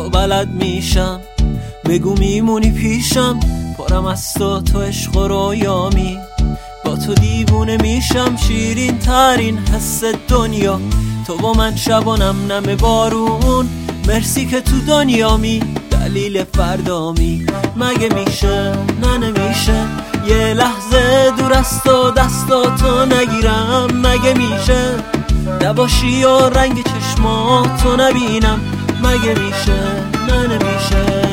تو بلد میشم، بگو میمونی پیشم، پرم از تو عشق و رویامی. با تو دیوونه میشم، شیرین ترین حس دنیا. تو با من شب و نم نم بارون، مرسی که تو دنیامی، دلیل فردامی. مگه میشه؟ نه نمیشه، یه لحظه دور است و دستاتو نگیرم. مگه میشه نباشی و رنگ چشماتو نبینم؟ مگه میشه؟ نه نمیشه.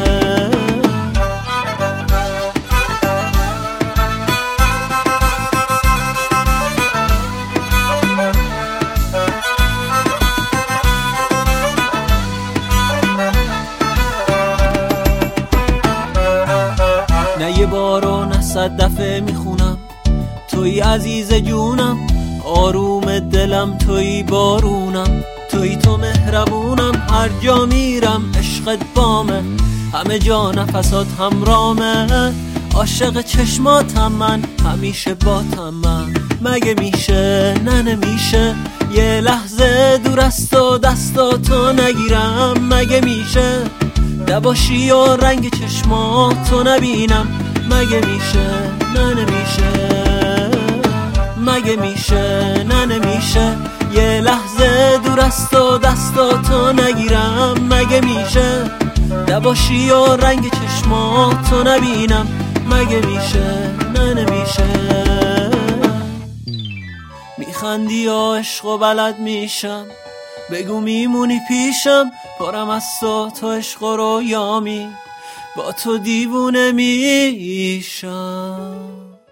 نه یه بار و نه 100 دفعه میخونم، توی عزیز جونم، آروم دلم، توی بارونم، توی تو مهربونم. هر جا میرم عشقت بامه، همه جا نفسات همرامه. عاشق چشماتم من، همیشه باتم من. مگه میشه؟ نه نمیشه، یه لحظه دور است و دستاتو نگیرم. مگه میشه نباشی و رنگ چشماتو نبینم؟ مگه میشه؟ نه نمیشه. مگه میشه؟ نه نمیشه، یه لحظه دور است و دستاتو نگیرم. مگه میشه نباشی و رنگ چشماتو نبینم؟ مگه میشه؟ نه نمیشه. میخندی و عشق و بلد میشم، بگو میمونی پیشم، پرم از تو عشق و رویامی. با تو دیوونه میشم.